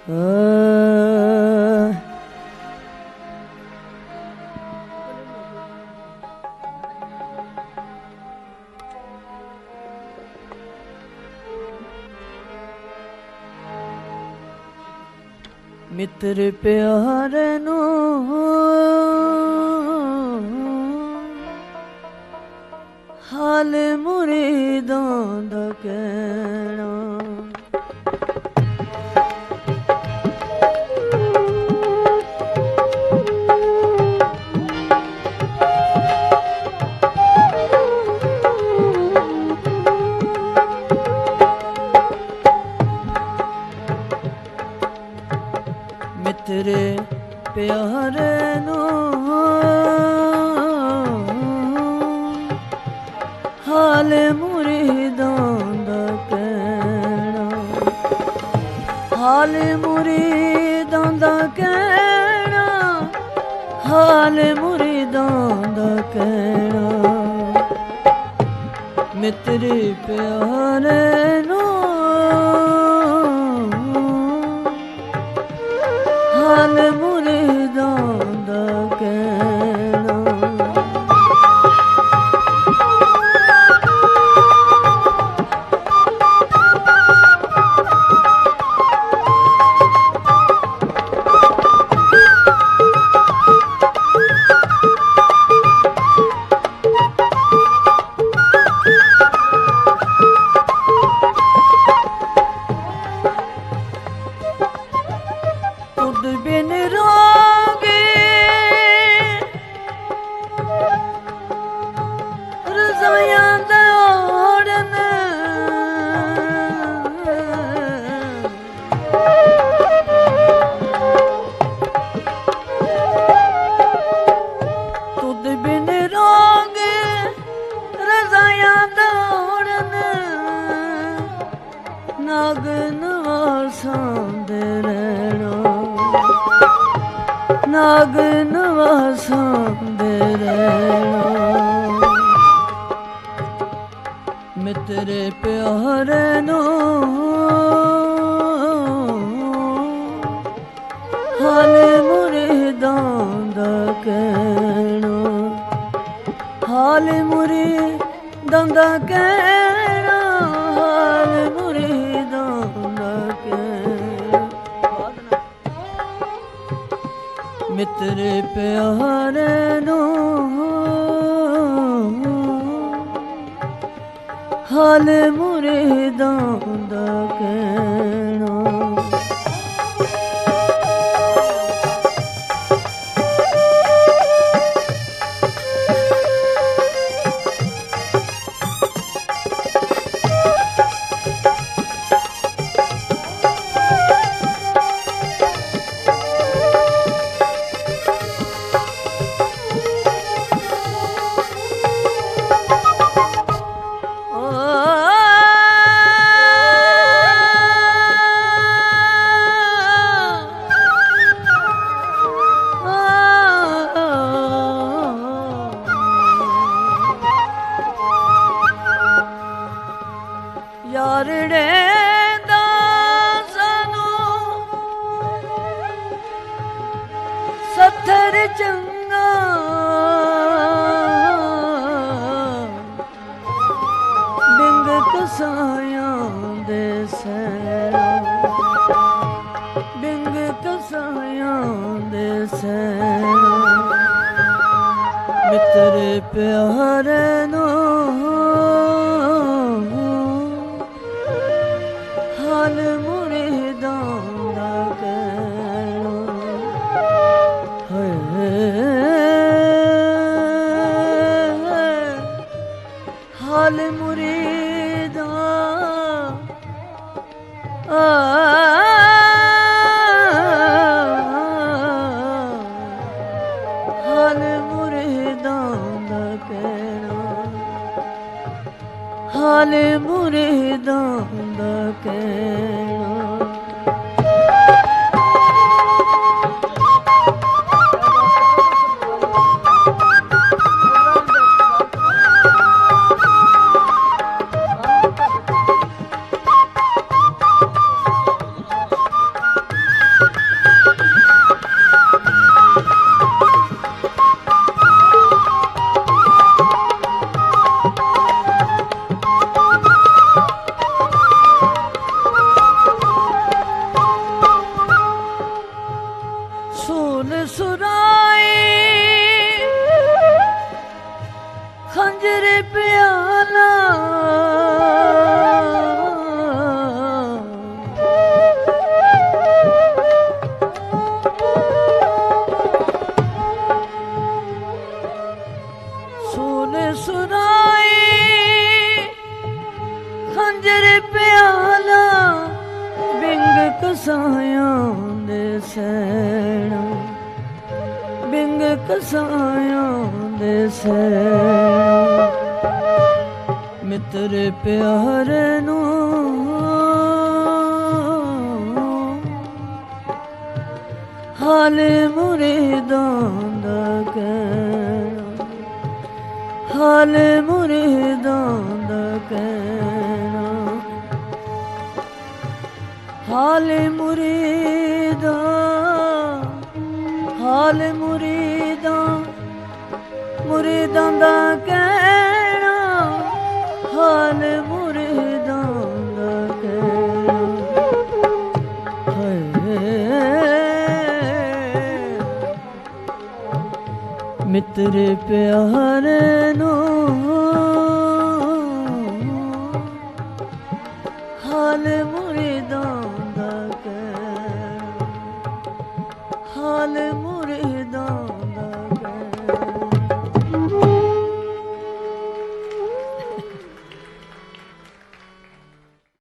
मित्र प्यारे नो हाल मुरीदां दा कहना मित्र प्यारे नो हाल मुरीदां दा कहना हाल मुरीदां दा कहना हाल मुरीदां दा कहना मित्र प्यारे नो हाल मुरीदां दा कहना तुद बिन रोगे रज़ायां दा ओढ़न तुद बिन रोगे रज़ायां दा ओढ़न नागन वासांदे रहना नागन वासांदे रहना मित्र प्यारे नो हाल मुरीदां दा कहना हाल मुरीदां दा कहना हाल मुरीदां दा कहना मित्र प्यारे नो हाल मुरीदां दा कहना यारड़े दा सानू सत्थर चंगा बिंग कसायां दे सैना बिंग कसायां दे सैना मित्र प्यारे नो हाल मुरीदां दा कहना हाल मुरीदां हाल मुरीदां दा कहना हाल मुरीदां दा कहना ਕਸਾਇਆਂ ਦੇ ਸੈਣਾ, ਬਿੰਗ ਕਸਾਇਆਂ ਦੇ ਸੈਣਾ, ਮਿੱਤਰ ਪਿਆਰੇ ਨੂੰ ਹਾਲ ਮੁਰੀਦਾਂ ਦਾ ਕਹਿਣਾ, ਹਾਲ ਮੁਰੀਦਾਂ ਦਾ ਕਹਿਣਾ, ਹਾਲ ਮੁਰੀਦਾਂ, ਹਾਲ ਮੁਰੀਦਾਂ, ਮੁਰੀਦਾਂ ਦਾ ਕਹਿਣਾ, ਹਾਲ ਮੁਰੀਦਾਂ ਦਾ ਕਹਿਣਾ। ਮਿੱਤਰ ਪਿਆਰੇ ਨੂੰ ਹਾਲ ਮੁਰੀਦਾਂ ਦਾ ਕਹਿਣਾ, ਹਾਲ